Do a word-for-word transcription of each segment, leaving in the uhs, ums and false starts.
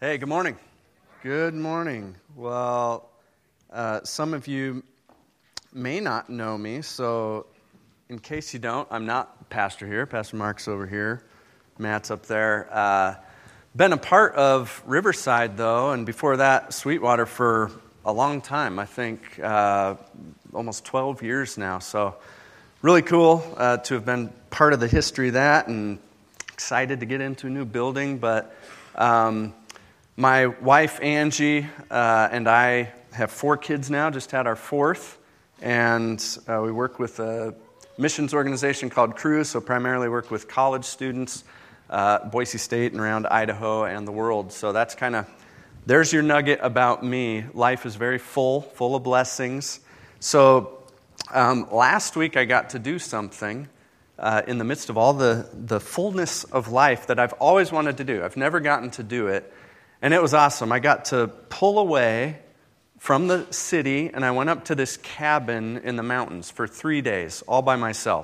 Hey, good morning. Good morning. Well, uh, some of you may not know me, so in case you don't, I'm not pastor here. Pastor Mark's over here. Matt's up there. Uh, been a part of Riverside, though, and before that, Sweetwater for a long time. I think uh, almost twelve years now. So really cool uh, to have been part of the history of that, and excited to get into a new building, but... Um, My wife, Angie, uh, and I have four kids now, just had our fourth, and uh, we work with a missions organization called Cruise, so primarily work with college students, uh, Boise State and around Idaho and the world. So that's kind of, there's your nugget about me. Life is very full, full of blessings. So um, last week I got to do something uh, in the midst of all the, the fullness of life that I've always wanted to do. I've never gotten to do it. And it was awesome. I got to pull away from the city, and I went up to this cabin in the mountains for three days, all by myself.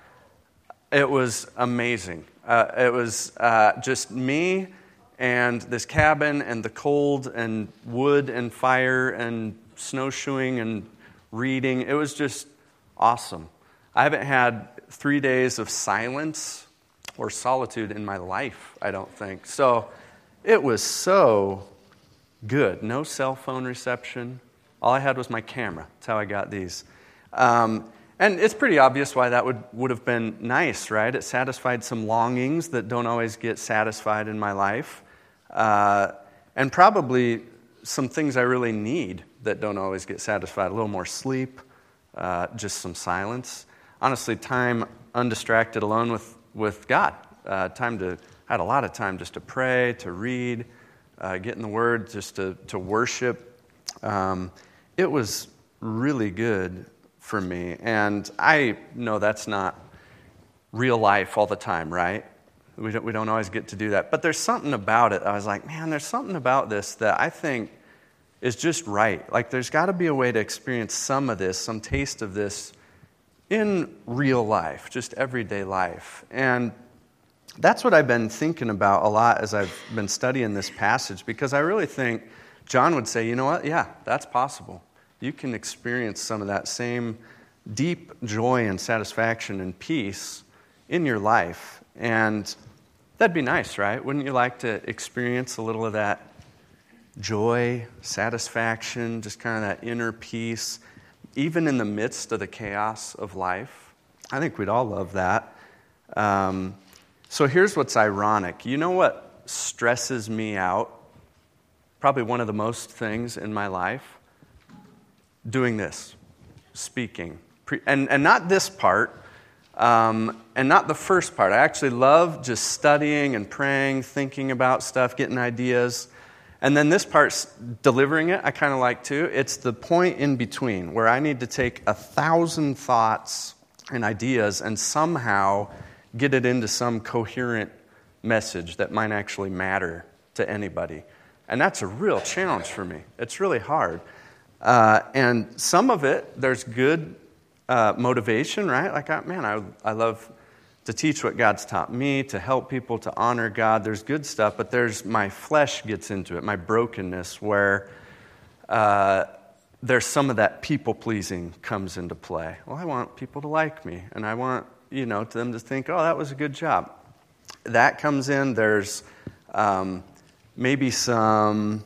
It was amazing. Uh, it was uh, just me and this cabin and the cold and wood and fire and snowshoeing and reading. It was just awesome. I haven't had three days of silence or solitude in my life, I don't think. So... It was so good. No cell phone reception. All I had was my camera. That's how I got these. Um, and it's pretty obvious why that would, would have been nice, right? It satisfied some longings that don't always get satisfied in my life. Uh, and probably some things I really need that don't always get satisfied. A little more sleep, uh, just some silence. Honestly, time undistracted alone with, with God. Uh, time to... I had a lot of time just to pray, to read, uh, get in the Word, just to, to worship. Um, it was really good for me. And I know that's not real life all the time, right? We don't, we don't always get to do that. But there's something about it. I was like, man, there's something about this that I think is just right. Like there's got to be a way to experience some of this, some taste of this in real life, just everyday life. And that's what I've been thinking about a lot as I've been studying this passage, because I really think John would say, you know what, yeah, that's possible. You can experience some of that same deep joy and satisfaction and peace in your life. And that'd be nice, right? Wouldn't you like to experience a little of that joy, satisfaction, just kind of that inner peace, even in the midst of the chaos of life? I think we'd all love that. Um... So here's what's ironic. You know what stresses me out? Probably one of the most things in my life? Doing this, speaking. And, and not this part, um, and not the first part. I actually love just studying and praying, thinking about stuff, getting ideas. And then this part's delivering it, I kind of like too. It's the point in between where I need to take a thousand thoughts and ideas and somehow get it into some coherent message that might actually matter to anybody. And that's a real challenge for me. It's really hard. Uh, and some of it, there's good uh, motivation, right? Like, I, man, I, I love to teach what God's taught me, to help people, to honor God. There's good stuff, but there's my flesh gets into it, my brokenness, where uh, there's some of that people-pleasing comes into play. Well, I want people to like me, and I want you know, to them to think, oh, that was a good job. That comes in. There's um, maybe some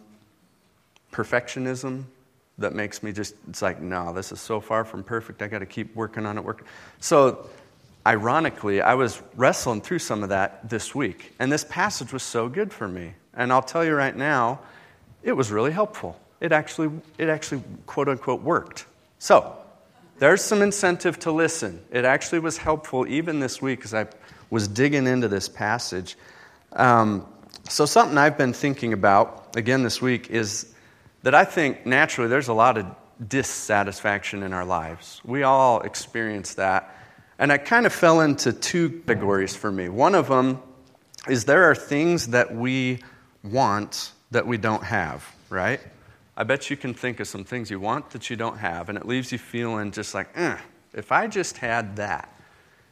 perfectionism that makes me just, it's like, no, this is so far from perfect. I got to keep working on it. Working. So, ironically, I was wrestling through some of that this week. And this passage was so good for me. And I'll tell you right now, it was really helpful. It actually, it actually, quote unquote, worked. So, there's some incentive to listen. It actually was helpful even this week as I was digging into this passage. Um, so something I've been thinking about, again this week, is that I think naturally there's a lot of dissatisfaction in our lives. We all experience that. And I kind of fell into two categories for me. One of them is there are things that we want that we don't have, right? I bet you can think of some things you want that you don't have, and it leaves you feeling just like, eh, if I just had that.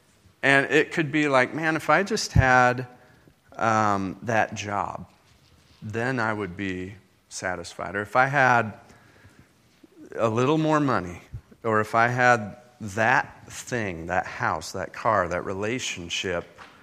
And it could be like, man, if I just had um, that job, then I would be satisfied. Or if I had a little more money, or if I had that thing, that house, that car, that relationship,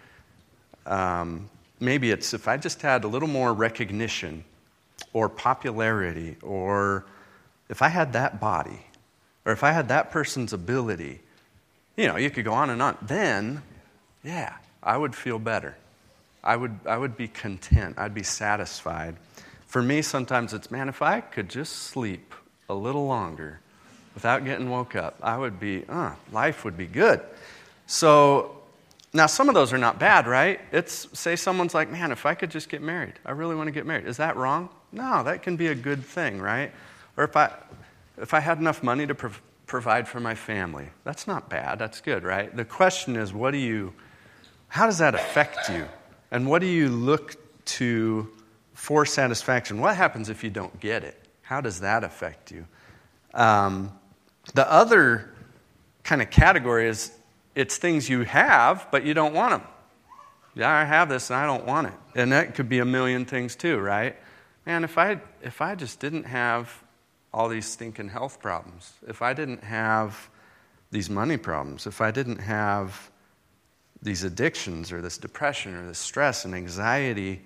um, maybe it's if I just had a little more recognition or popularity, or if I had that body, or if I had that person's ability, you know, you could go on and on, then, yeah, I would feel better. I would I would be content. I'd be satisfied. For me, sometimes it's, man, if I could just sleep a little longer without getting woke up, I would be, uh, life would be good. So, now some of those are not bad, right? It's, say someone's like, man, if I could just get married, I really want to get married. Is that wrong? No, that can be a good thing, right? Or if I if I had enough money to prov- provide for my family, that's not bad, that's good, right? The question is, what do you, how does that affect you? And what do you look to for satisfaction? What happens if you don't get it? How does that affect you? Um, the other kind of category is it's things you have, but you don't want them. Yeah, I have this and I don't want it. And that could be a million things too, right? Man, if I if I just didn't have all these stinking health problems, if I didn't have these money problems, if I didn't have these addictions or this depression or this stress and anxiety,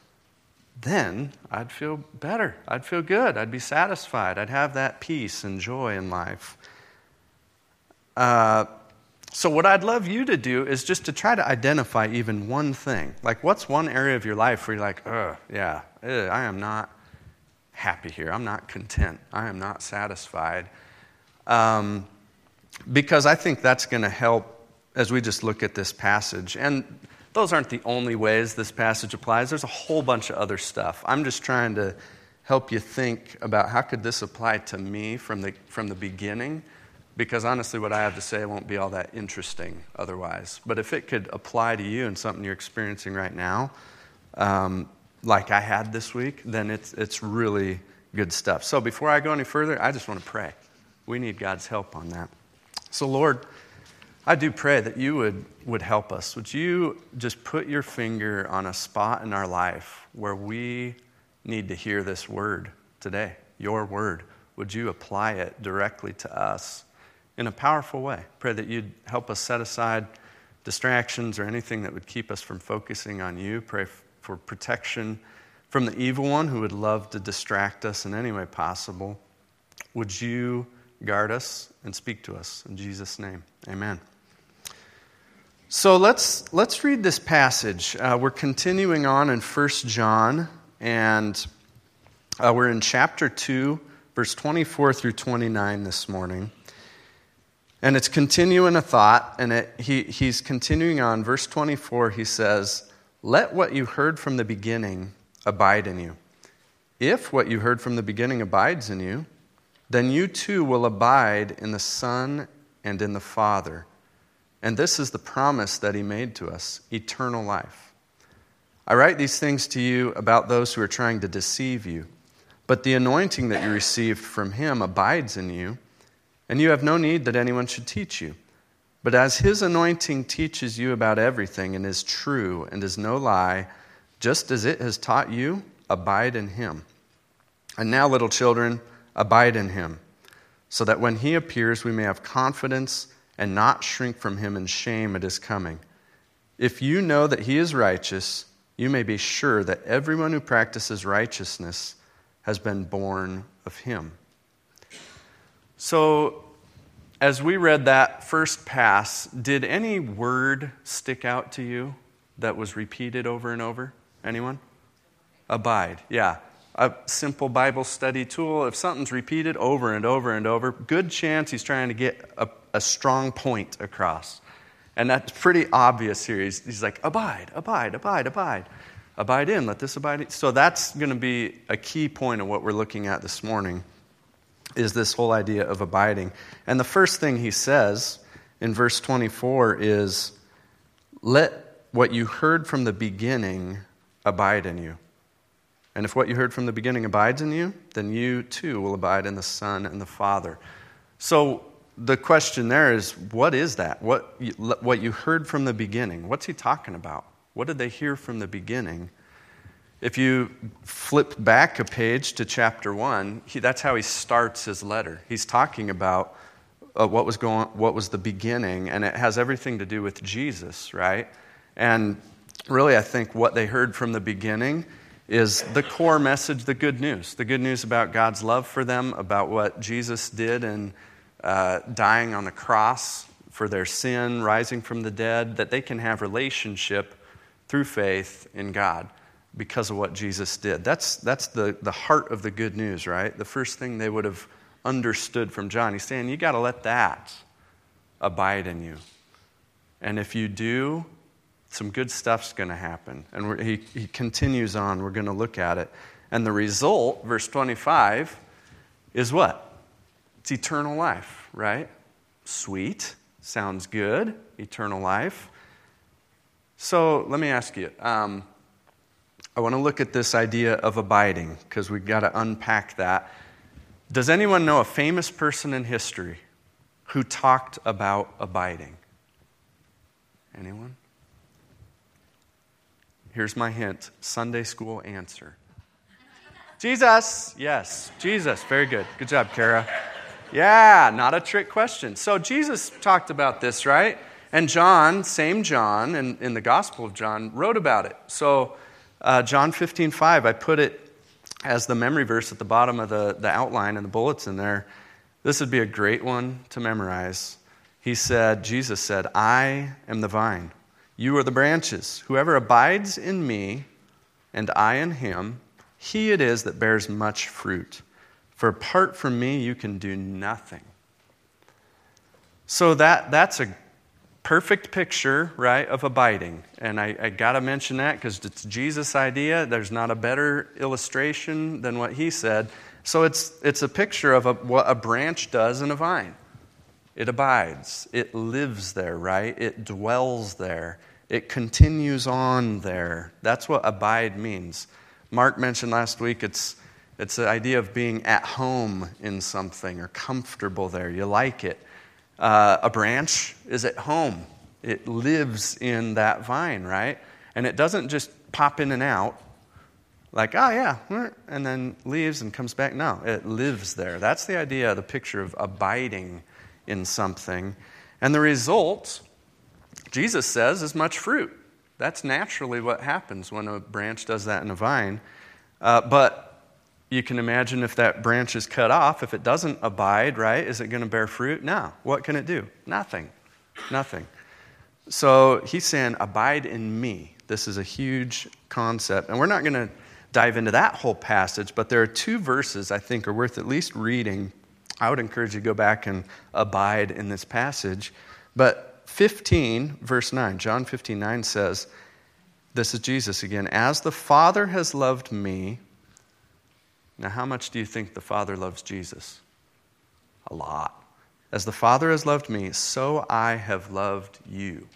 then I'd feel better. I'd feel good. I'd be satisfied. I'd have that peace and joy in life. Uh, so what I'd love you to do is just to try to identify even one thing. Like, what's one area of your life where you're like, oh, yeah, ugh, I am not happy here. I'm not content. I am not satisfied. Um, because I think that's going to help as we just look at this passage. And those aren't the only ways this passage applies. There's a whole bunch of other stuff. I'm just trying to help you think about how could this apply to me from the from the beginning, because honestly what I have to say won't be all that interesting otherwise. But if it could apply to you and something you're experiencing right now, um, like I had this week, then it's it's really good stuff. So before I go any further, I just want to pray. We need God's help on that. So Lord, I do pray that you would, would help us. Would you just put your finger on a spot in our life where we need to hear this word today, your word? Would you apply it directly to us in a powerful way? Pray that you'd help us set aside distractions or anything that would keep us from focusing on you. Pray f- for protection from the evil one who would love to distract us in any way possible. Would you guard us and speak to us? In Jesus' name, amen. So let's let's read this passage. Uh, we're continuing on in First John, and uh, we're in chapter two, verse twenty-four through twenty-nine this morning. And it's continuing a thought, and it, he he's continuing on. Verse twenty-four, he says, "Let what you heard from the beginning abide in you. If what you heard from the beginning abides in you, then you too will abide in the Son and in the Father. And this is the promise that he made to us, eternal life. I write these things to you about those who are trying to deceive you, but the anointing that you received from him abides in you, and you have no need that anyone should teach you. But as his anointing teaches you about everything and is true and is no lie, just as it has taught you, abide in him. And now, little children, abide in him, so that when he appears we may have confidence and not shrink from him in shame at his coming. If you know that he is righteous, you may be sure that everyone who practices righteousness has been born of him." So, as we read that first pass, did any word stick out to you that was repeated over and over? Anyone? Abide, yeah. A simple Bible study tool. If something's repeated over and over and over, good chance he's trying to get a, a strong point across. And that's pretty obvious here. He's, he's like, abide, abide, abide, abide. Abide in, let this abide in. So that's going to be a key point of what we're looking at this morning, is this whole idea of abiding. And the first thing he says in verse twenty-four is, let what you heard from the beginning abide in you. And if what you heard from the beginning abides in you, then you too will abide in the Son and the Father. So the question there is, what is that? What you, what you heard from the beginning? What's he talking about? What did they hear from the beginning? If you flip back a page to chapter one, he, that's how he starts his letter. He's talking about uh, what was going, what was the beginning, and it has everything to do with Jesus, right? And really, I think what they heard from the beginning is the core message, the good news. The good news about God's love for them, about what Jesus did in uh, dying on the cross for their sin, rising from the dead, that they can have relationship through faith in God because of what Jesus did. That's, that's the, the heart of the good news, right? The first thing they would have understood from John. He's saying, you got to let that abide in you. And if you do, some good stuff's going to happen. And we're, he, he continues on. We're going to look at it. And the result, verse twenty-five, is what? It's eternal life, right? Sweet. Sounds good. Eternal life. So let me ask you. Um, I want to look at this idea of abiding because we've got to unpack that. Does anyone know a famous person in history who talked about abiding? Anyone? Here's my hint. Sunday school answer. Jesus. Yes, Jesus. Very good. Good job, Kara. Yeah, not a trick question. So Jesus talked about this, right? And John, same John, in, in the Gospel of John, wrote about it. So uh, John fifteen five, I put it as the memory verse at the bottom of the, the outline and the bulletin there. This would be a great one to memorize. He said, Jesus said, I am the vine. You are the branches. Whoever abides in me and I in him, he it is that bears much fruit. For apart from me, you can do nothing. So that that's a perfect picture, right, of abiding. And I, I got to mention that because it's Jesus' idea. There's not a better illustration than what he said. So it's it's a picture of a, what a branch does in a vine. It abides. It lives there, right? It dwells there. It continues on there. That's what abide means. Mark mentioned last week it's it's the idea of being at home in something or comfortable there. You like it. Uh, a branch is at home. It lives in that vine, right? And it doesn't just pop in and out like, oh yeah, and then leaves and comes back. No, it lives there. That's the idea, the picture of abiding in something. And the result, Jesus says, is much fruit. That's naturally what happens when a branch does that in a vine. Uh, but you can imagine if that branch is cut off, if it doesn't abide, right, is it going to bear fruit? No. What can it do? Nothing. Nothing. So he's saying, abide in me. This is a huge concept. And we're not going to dive into that whole passage, but there are two verses I think are worth at least reading. I would encourage you to go back and abide in this passage. But fifteen, verse nine, John fifteen nine says, this is Jesus again, as the Father has loved me. Now, how much do you think the Father loves Jesus? A lot. As the Father has loved me, so I have loved you.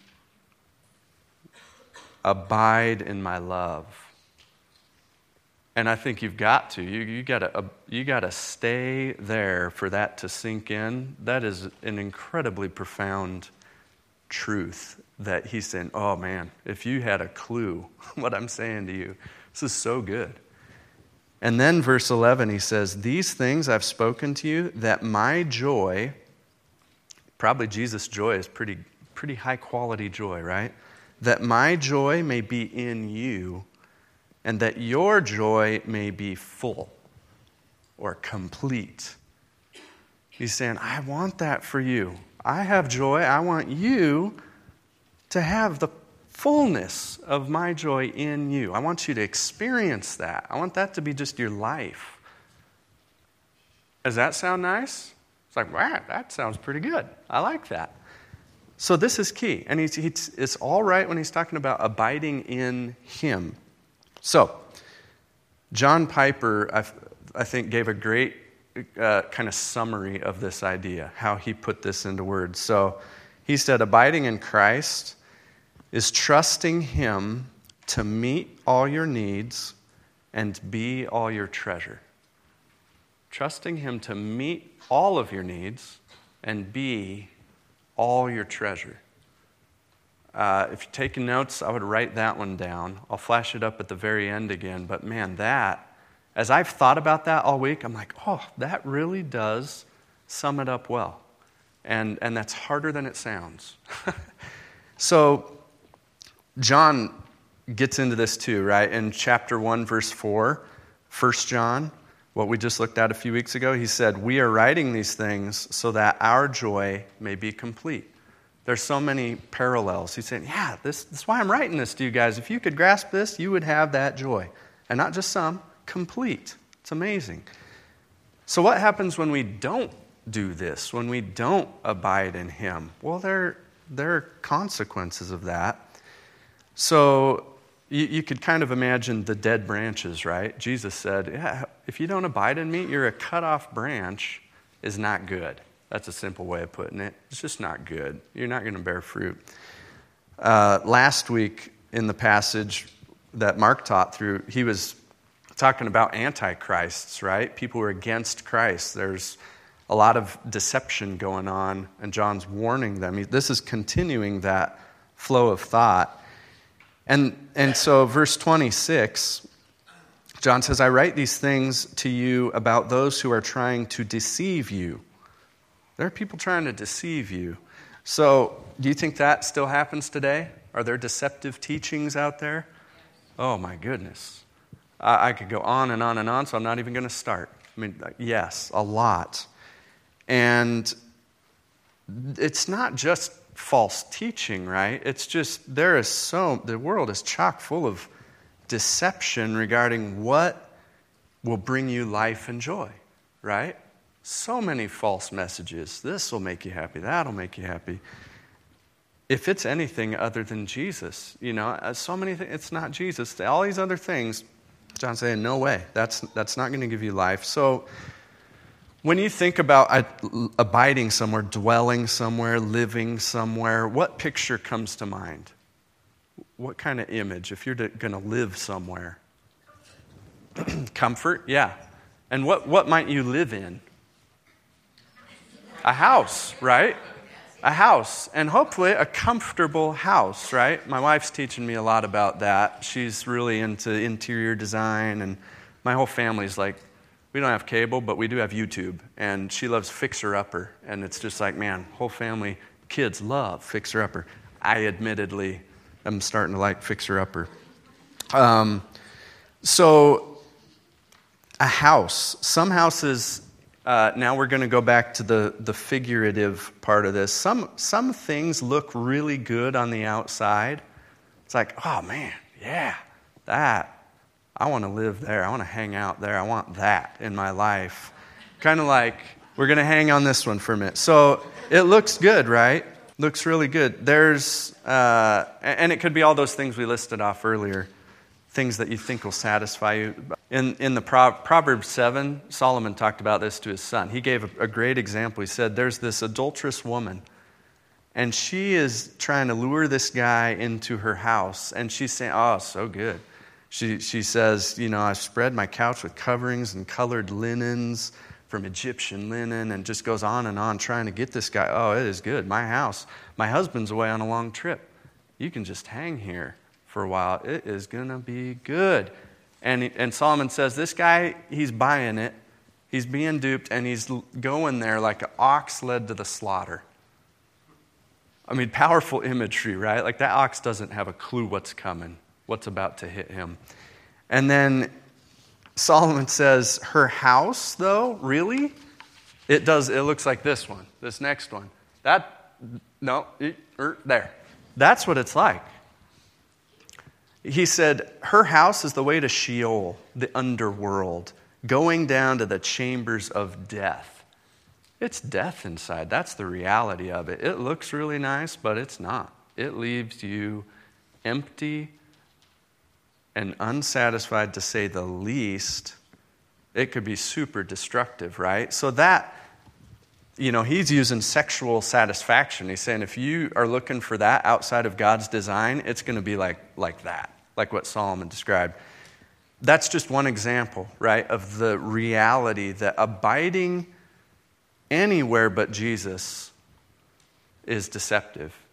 Abide in my love. And I think you've got to. You you gotta uh, you gotta stay there for that to sink in. That is an incredibly profound truth that he's saying, oh man, if you had a clue what I'm saying to you, this is so good. And then verse eleven, he says, these things I've spoken to you, that my joy, probably Jesus' joy is pretty, pretty high quality joy, right? That my joy may be in you, and that your joy may be full or complete. He's saying, I want that for you. I have joy. I want you to have the fullness of my joy in you. I want you to experience that. I want that to be just your life. Does that sound nice? It's like, wow, that sounds pretty good. I like that. So this is key. And he's, he's, it's all right when he's talking about abiding in him. So, John Piper, I, I think, gave a great uh, kind of summary of this idea, how he put this into words. So, he said, abiding in Christ is trusting him to meet all your needs and be all your treasure. Trusting him to meet all of your needs and be all your treasure. Uh, if you're taking notes, I would write that one down. I'll flash it up at the very end again. But man, that, as I've thought about that all week, I'm like, oh, that really does sum it up well. And, and that's harder than it sounds. So John gets into this too, right? In chapter one, verse four, First John, what we just looked at a few weeks ago, he said, we are writing these things so that our joy may be complete. There's so many parallels. He's saying, yeah, this, this is why I'm writing this to you guys. If you could grasp this, you would have that joy. And not just some, complete. It's amazing. So what happens when we don't do this, when we don't abide in him? Well, there, there are consequences of that. So you, you could kind of imagine the dead branches, right? Jesus said, yeah, if you don't abide in me, you're a cut-off branch is not good. That's a simple way of putting it. It's just not good. You're not going to bear fruit. Uh, last week in the passage that Mark taught through, he was talking about antichrists, right? People who are against Christ. There's a lot of deception going on, and John's warning them. This is continuing that flow of thought. And, and so verse twenty-six, John says, I write these things to you about those who are trying to deceive you. There are people trying to deceive you. So do you think that still happens today? Are there deceptive teachings out there? Oh, my goodness. I, I could go on and on and on, so I'm not even going to start. I mean, yes, a lot. And it's not just false teaching, right? It's just, there is so, the world is chock full of deception regarding what will bring you life and joy, right? So many false messages. This will make you happy. That'll make you happy. If it's anything other than Jesus, you know, so many things, it's not Jesus. All these other things, John's saying, no way. That's, that's not going to give you life. So when you think about abiding somewhere, dwelling somewhere, living somewhere, what picture comes to mind? What kind of image, if you're going to live somewhere? Comfort, yeah. And what, what might you live in? A house, right? A house. And hopefully a comfortable house, right? My wife's teaching me a lot about that. She's really into interior design, and my whole family's like, we don't have cable, but we do have YouTube. And she loves Fixer Upper. And it's just like, man, whole family, kids love Fixer Upper. I admittedly am starting to like Fixer Upper. Um, so, a house. Some houses, uh, now we're going to go back to the, the figurative part of this. Some, some things look really good on the outside. It's like, oh man, yeah, that. I want to live there. I want to hang out there. I want that in my life. Kind of like, we're going to hang on this one for a minute. So it looks good, right? Looks really good. There's, uh, and it could be all those things we listed off earlier, things that you think will satisfy you. In, in the Pro- Proverbs seven, Solomon talked about this to his son. He gave a, a great example. He said, there's this adulterous woman, and she is trying to lure this guy into her house, and she's saying, oh, so good. She she says, you know, I've spread my couch with coverings and colored linens from Egyptian linen, and just goes on and on trying to get this guy. Oh, it is good. My house. My husband's away on a long trip. You can just hang here for a while. It is going to be good. And, and Solomon says, this guy, he's buying it. He's being duped, and he's going there like an ox led to the slaughter. I mean, powerful imagery, right? Like that ox doesn't have a clue what's coming, what's about to hit him. And then Solomon says, her house, though, really? It does, it looks like this one, this next one. That, no, it, er, there. That's what it's like. He said, her house is the way to Sheol, the underworld, going down to the chambers of death. It's death inside. That's the reality of it. It looks really nice, but it's not. It leaves you empty and unsatisfied, to say the least. It could be super destructive, right? So that, you know, he's using sexual satisfaction. He's saying if you are looking for that outside of God's design, it's going to be like, like that, like what Solomon described. That's just one example, right, of the reality that abiding anywhere but Jesus is deceptive.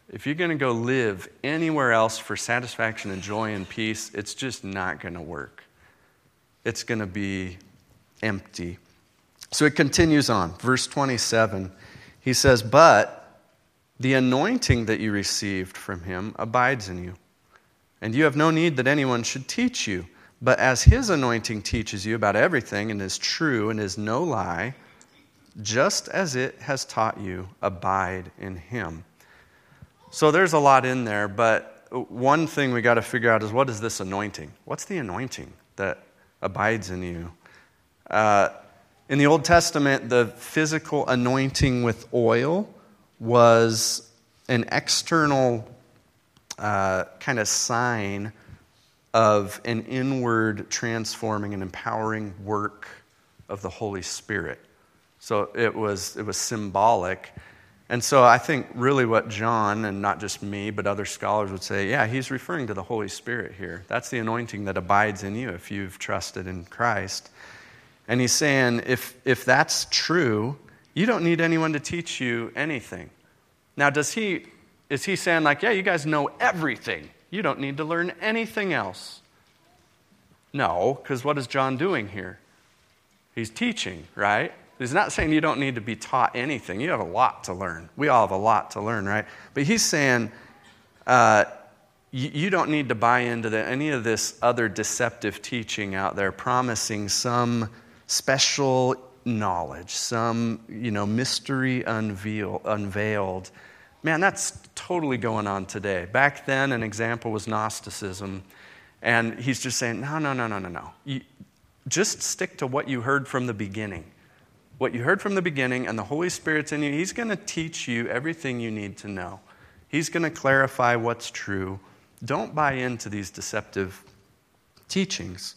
If you're going to go live anywhere else for satisfaction and joy and peace, it's just not going to work. It's going to be empty. So it continues on. Verse twenty-seven, he says, "But the anointing that you received from him abides in you, and you have no need that anyone should teach you. But as his anointing teaches you about everything and is true and is no lie, just as it has taught you, abide in him." So there's a lot in there, but one thing we got to figure out is, what is this anointing? What's the anointing that abides in you? Uh, in the Old Testament, the physical anointing with oil was an external uh, kind of sign of an inward transforming and empowering work of the Holy Spirit. So it was it was symbolic. And so I think really what John, and not just me, but other scholars would say, yeah, he's referring to the Holy Spirit here. That's the anointing that abides in you if you've trusted in Christ. And he's saying, if if that's true, you don't need anyone to teach you anything. Now, does he is he saying like, yeah, you guys know everything. You don't need to learn anything else? No, because what is John doing here? He's teaching, right? He's not saying you don't need to be taught anything. You have a lot to learn. We all have a lot to learn, right? But he's saying uh, you, you don't need to buy into the, any of this other deceptive teaching out there promising some special knowledge, some, you know, mystery unveil, unveiled. Man, that's totally going on today. Back then, an example was Gnosticism. And he's just saying, no, no, no, no, no, no. You, just stick to what you heard from the beginning. What you heard from the beginning, and the Holy Spirit's in you. He's going to teach you everything you need to know. He's going to clarify what's true. Don't buy into these deceptive teachings.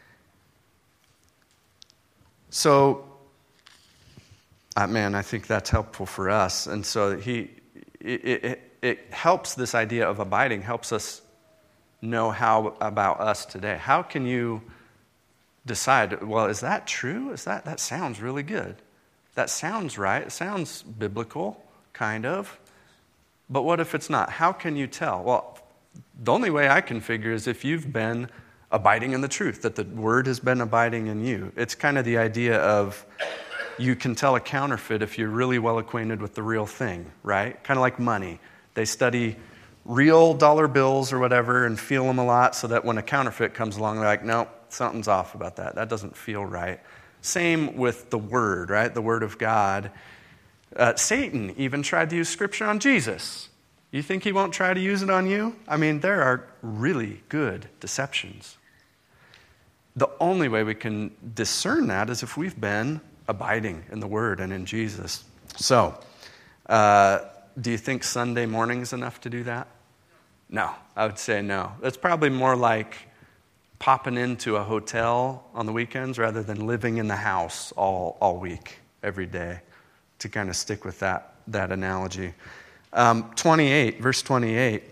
So, uh, man, I think that's helpful for us. And so he, it, it, it helps, this idea of abiding helps us know how about us today. How can you decide, well, is that true? Is that, that sounds really good. That sounds right. It sounds biblical, kind of. But what if it's not? How can you tell? Well, the only way I can figure is if you've been abiding in the truth, that the word has been abiding in you. It's kind of the idea of you can tell a counterfeit if you're really well acquainted with the real thing, right? Kind of like money. They study real dollar bills or whatever and feel them a lot so that when a counterfeit comes along, they're like, nope, something's off about that. That doesn't feel right. Same with the Word, right? The Word of God. Uh, Satan even tried to use Scripture on Jesus. You think he won't try to use it on you? I mean, there are really good deceptions. The only way we can discern that is if we've been abiding in the Word and in Jesus. So, uh, do you think Sunday morning is enough to do that? No, I would say no. It's probably more like popping into a hotel on the weekends rather than living in the house all, all week, every day, to kind of stick with that, that analogy. Um, twenty-eight, verse twenty-eight,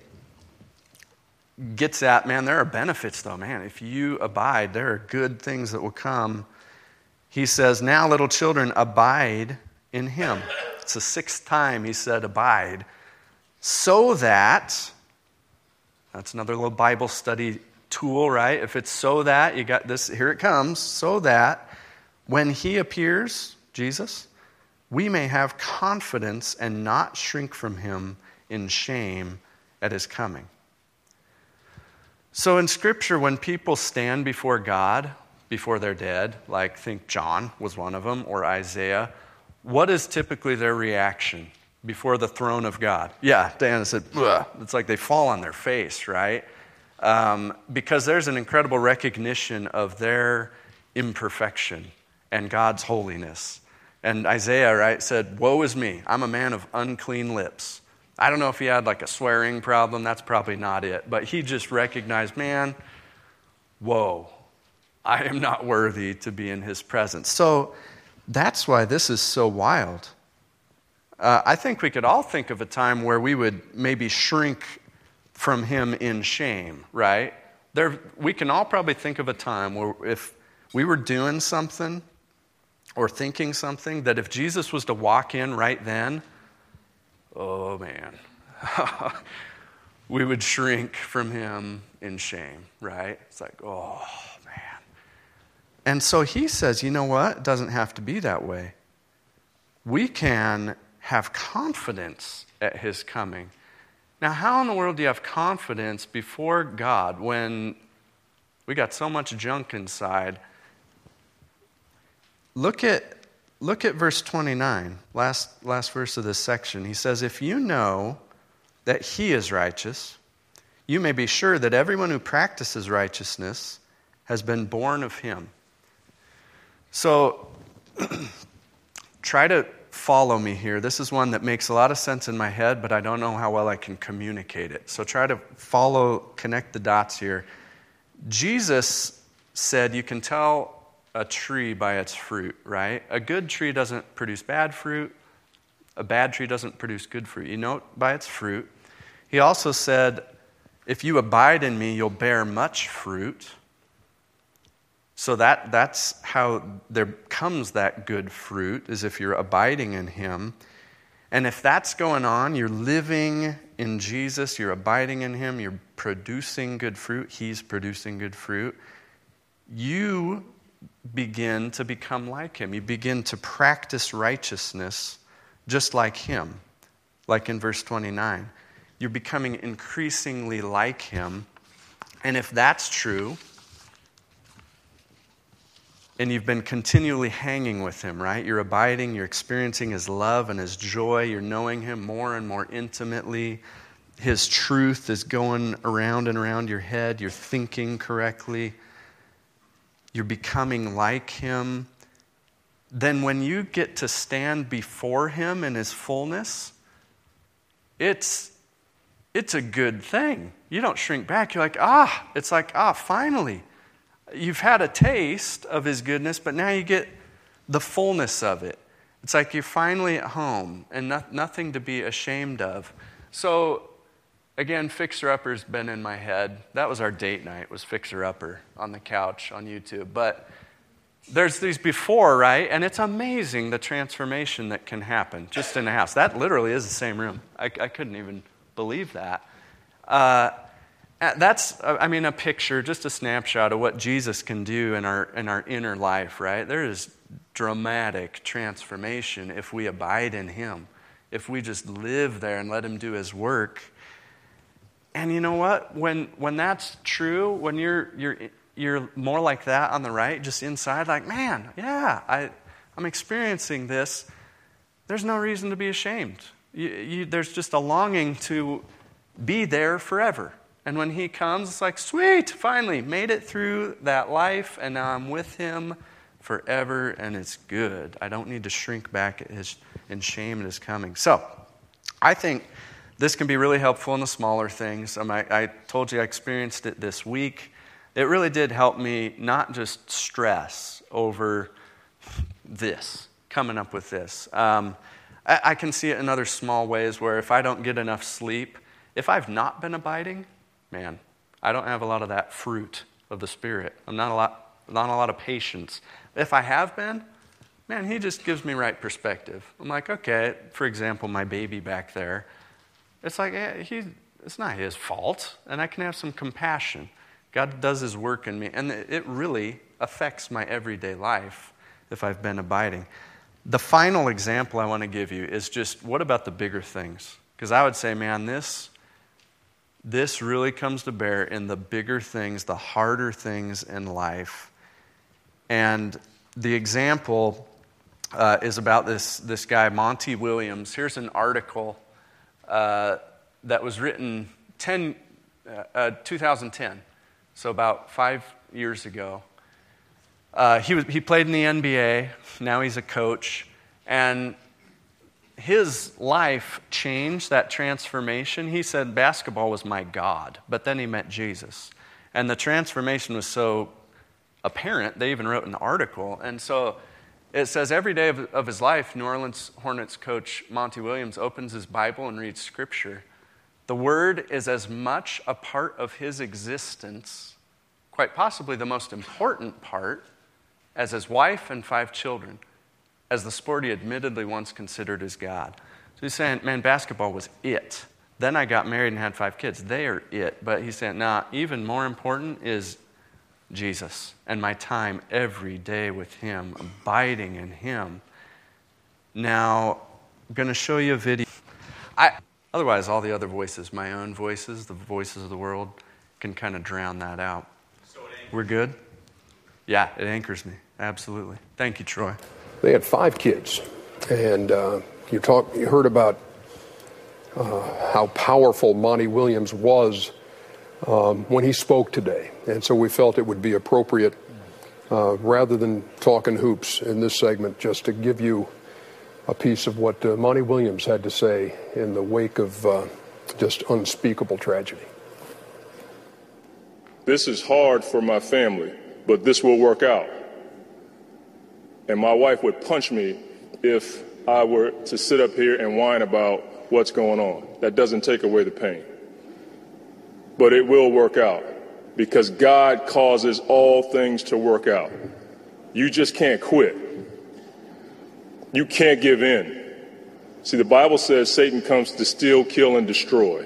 gets at, man, there are benefits though, man. If you abide, there are good things that will come. He says, now little children, abide in him. It's the sixth time he said abide. So that, that's another little Bible study tool, right? If it's so that, you got this, here it comes. So that when he appears, Jesus, we may have confidence and not shrink from him in shame at his coming. So in Scripture, when people stand before God, before they're dead, like think John was one of them, or Isaiah, what is typically their reaction before the throne of God? Yeah, Diana said, ugh. It's like they fall on their face, right? Um, because there's an incredible recognition of their imperfection and God's holiness. And Isaiah, right, said, woe is me, I'm a man of unclean lips. I don't know if he had like a swearing problem, that's probably not it. But he just recognized, man, whoa, I am not worthy to be in his presence. So that's why this is so wild. Uh, I think we could all think of a time where we would maybe shrink from him in shame, right? There, we can all probably think of a time where if we were doing something or thinking something, that if Jesus was to walk in right then, oh man, we would shrink from him in shame, right? It's like, oh, man. And so he says, you know what? It doesn't have to be that way. We can have confidence at his coming. Now, how in the world do you have confidence before God when we got so much junk inside? Look at look at verse twenty-nine, last, last verse of this section. He says, if you know that he is righteous, you may be sure that everyone who practices righteousness has been born of him. So, try to follow me here. This is one that makes a lot of sense in my head, but I don't know how well I can communicate it. So try to follow, connect the dots here. Jesus said you can tell a tree by its fruit, right? A good tree doesn't produce bad fruit. A bad tree doesn't produce good fruit. You know it by its fruit. He also said, if you abide in me, you'll bear much fruit. So that that's how there comes that good fruit, is if you're abiding in him. And if that's going on, you're living in Jesus, you're abiding in him, you're producing good fruit, he's producing good fruit, you begin to become like him. You begin to practice righteousness just like him, like in verse twenty-nine. You're becoming increasingly like him. And if that's true, and you've been continually hanging with him, right? You're abiding, you're experiencing his love and his joy, you're knowing him more and more intimately. His truth is going around and around your head, you're thinking correctly, you're becoming like him. Then when you get to stand before him in his fullness, it's, it's a good thing. You don't shrink back, you're like, ah, it's like, ah, finally. You've had a taste of his goodness, but now you get the fullness of it. It's like you're finally at home and not, nothing to be ashamed of. So, again, Fixer Upper's been in my head. That was our date night, was Fixer Upper on the couch on YouTube. But there's these before, right? And it's amazing the transformation that can happen just in a house. That literally is the same room. I, I couldn't even believe that. Uh, That's, I mean, a picture, just a snapshot of what Jesus can do in our in our inner life, right? There is dramatic transformation if we abide in him, if we just live there and let him do his work. And you know what? When when that's true, when you're you're you're more like that on the right, just inside, like, man, yeah, I I'm experiencing this. There's no reason to be ashamed. You, you, there's just a longing to be there forever. And when he comes, it's like, sweet, finally, made it through that life, and now I'm with him forever, and it's good. I don't need to shrink back at his, in shame at his coming. So, I think this can be really helpful in the smaller things. Um, I, I told you I experienced it this week. It really did help me not just stress over this, coming up with this. Um, I, I can see it in other small ways where if I don't get enough sleep, if I've not been abiding, man, I don't have a lot of that fruit of the Spirit. I'm not a lot, not a lot of patience. If I have been, man, he just gives me right perspective. I'm like, okay, for example, my baby back there, it's like, yeah, he, it's not his fault, and I can have some compassion. God does his work in me, and it really affects my everyday life if I've been abiding. The final example I want to give you is just, what about the bigger things? Because I would say, man, this... This really comes to bear in the bigger things, the harder things in life. And the example uh, is about this, this guy, Monty Williams. Here's an article uh, that was written ten, uh, uh, two thousand ten, so about five years ago. Uh, he, was, he played in the N B A. Now he's a coach. And his life changed, that transformation. He said basketball was my God, but then he met Jesus. And the transformation was so apparent, they even wrote an article. And so it says every day of, of his life, New Orleans Hornets coach Monty Williams opens his Bible and reads Scripture. The Word is as much a part of his existence, quite possibly the most important part, as his wife and five children, as the sport he admittedly once considered his God. So he's saying, man, basketball was it. Then I got married and had five kids. They are it. But he's saying, nah, even more important is Jesus and my time every day with him, abiding in him. Now, I'm going to show you a video. I, otherwise, all the other voices, my own voices, the voices of the world, can kind of drown that out. So we're good? Yeah, it anchors me. Absolutely. Thank you, Troy. They had five kids, and uh, you talk. You heard about uh, how powerful Monty Williams was um, when he spoke today, and so we felt it would be appropriate, uh, rather than talking hoops in this segment, just to give you a piece of what uh, Monty Williams had to say in the wake of uh, just unspeakable tragedy. This is hard for my family, but this will work out. And my wife would punch me if I were to sit up here and whine about what's going on. That doesn't take away the pain. But it will work out because God causes all things to work out. You just can't quit. You can't give in. See, the Bible says Satan comes to steal, kill, and destroy.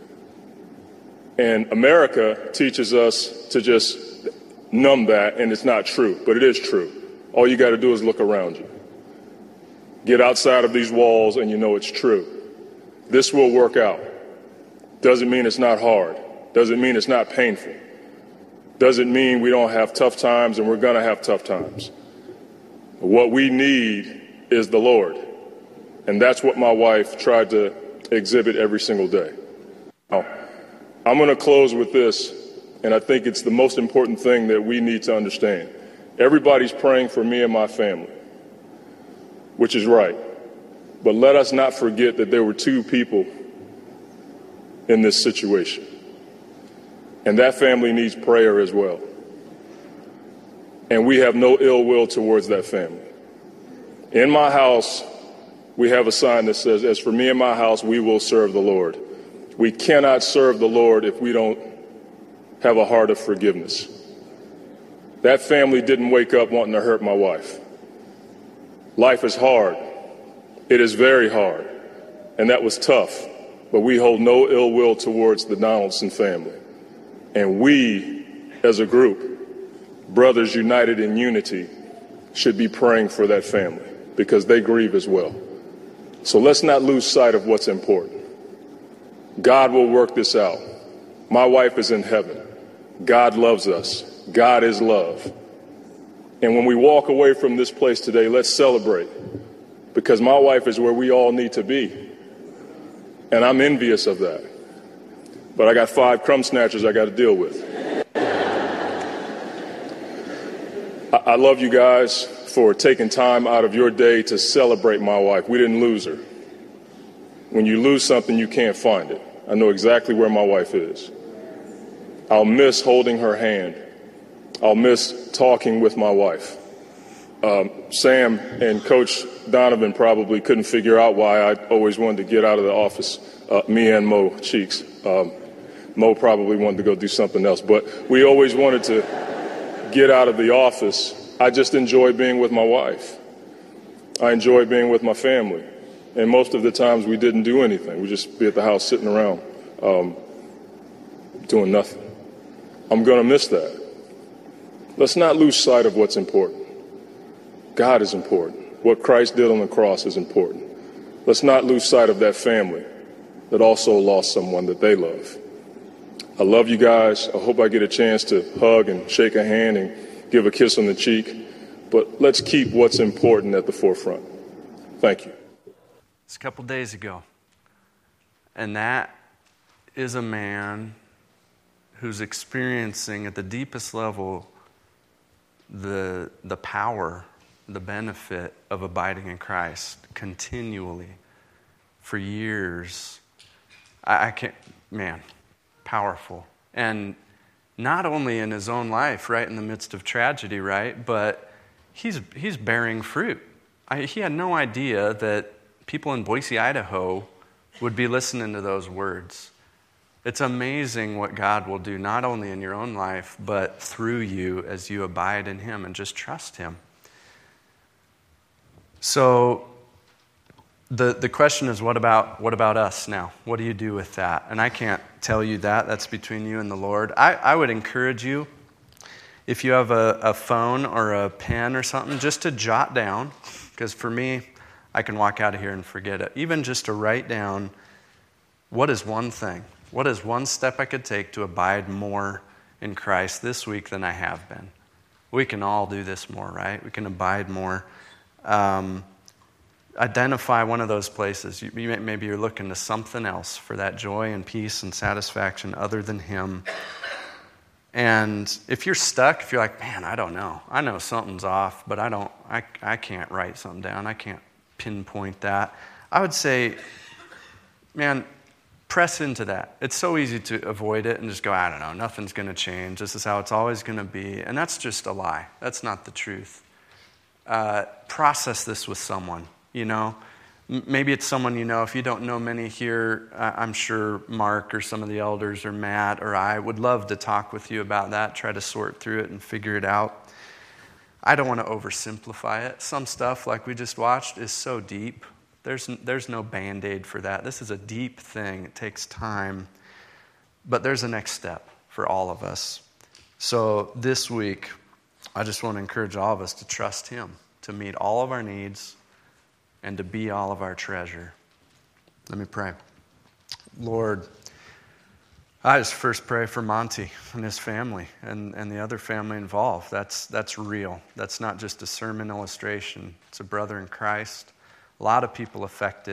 And America teaches us to just numb that, and it's not true, but it is true. All you got to do is look around you. Get outside of these walls, and you know it's true. This will work out. Doesn't mean it's not hard. Doesn't mean it's not painful. Doesn't mean we don't have tough times, and we're going to have tough times. What we need is the Lord. And that's what my wife tried to exhibit every single day. Now, I'm going to close with this, and I think it's the most important thing that we need to understand. Everybody's praying for me and my family, which is right. But let us not forget that there were two people in this situation. And that family needs prayer as well. And we have no ill will towards that family. In my house, we have a sign that says, as for me and my house, we will serve the Lord. We cannot serve the Lord if we don't have a heart of forgiveness. That family didn't wake up wanting to hurt my wife. Life is hard. It is very hard. And that was tough. But we hold no ill will towards the Donaldson family. And we, as a group, brothers united in unity, should be praying for that family because they grieve as well. So let's not lose sight of what's important. God will work this out. My wife is in heaven. God loves us. God is love. And when we walk away from this place today, let's celebrate because my wife is where we all need to be. And I'm envious of that. But I got five crumb snatchers I got to deal with. I, I love you guys for taking time out of your day to celebrate my wife. We didn't lose her. When you lose something, you can't find it. I know exactly where my wife is. I'll miss holding her hand. I'll miss talking with my wife. Um, Sam and Coach Donovan probably couldn't figure out why I always wanted to get out of the office, uh, me and Mo Cheeks. Um, Mo probably wanted to go do something else, but we always wanted to get out of the office. I just enjoy being with my wife. I enjoy being with my family. And most of the times we didn't do anything. We'd just be at the house sitting around um, doing nothing. I'm going to miss that. Let's not lose sight of what's important. God is important. What Christ did on the cross is important. Let's not lose sight of that family that also lost someone that they love. I love you guys. I hope I get a chance to hug and shake a hand and give a kiss on the cheek. But let's keep what's important at the forefront. Thank you. It's a couple days ago. And that is a man who's experiencing at the deepest level the the power, the benefit of abiding in Christ continually for years. I, I can't, man, powerful. And not only in his own life, right, in the midst of tragedy, right, but he's he's bearing fruit. I, he had no idea that people in Boise, Idaho would be listening to those words. It's amazing what God will do, not only in your own life, but through you as you abide in him and just trust him. So the, the question is, what about, what about us now? What do you do with that? And I can't tell you that. That's between you and the Lord. I, I would encourage you, if you have a, a phone or a pen or something, just to jot down, because for me, I can walk out of here and forget it. Even just to write down, what is one thing? What is one step I could take to abide more in Christ this week than I have been? We can all do this more, right? We can abide more. Um, identify one of those places. You, you, maybe you're looking to something else for that joy and peace and satisfaction other than Him. And if you're stuck, if you're like, man, I don't know. I know something's off, but I don't. I, I can't write something down. I can't pinpoint that. I would say, man, press into that. It's so easy to avoid it and just go, I don't know, nothing's going to change. This is how it's always going to be. And that's just a lie. That's not the truth. Uh, process this with someone, you know. M- maybe it's someone you know. If you don't know many here, uh, I'm sure Mark or some of the elders or Matt or I would love to talk with you about that, try to sort through it and figure it out. I don't want to oversimplify it. Some stuff, like we just watched, is so deep. There's, there's no Band-Aid for that. This is a deep thing. It takes time. But there's a next step for all of us. So this week, I just want to encourage all of us to trust Him, to meet all of our needs, and to be all of our treasure. Let me pray. Lord, I just first pray for Monty and his family and, and the other family involved. That's, that's real. That's not just a sermon illustration. It's a brother in Christ. A lot of people affected.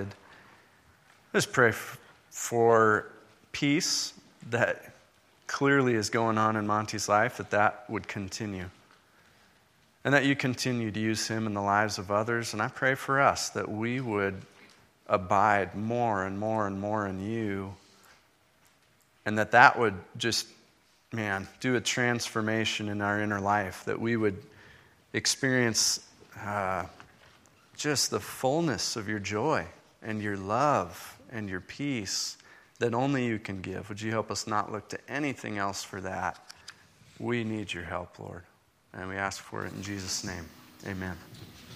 I just pray f- for peace that clearly is going on in Monty's life, that that would continue. And that you continue to use him in the lives of others. And I pray for us that we would abide more and more and more in you. And that that would just, man, do a transformation in our inner life. That we would experience uh, just the fullness of your joy and your love and your peace that only you can give. Would you help us not look to anything else for that? We need your help, Lord. And we ask for it in Jesus' name. Amen.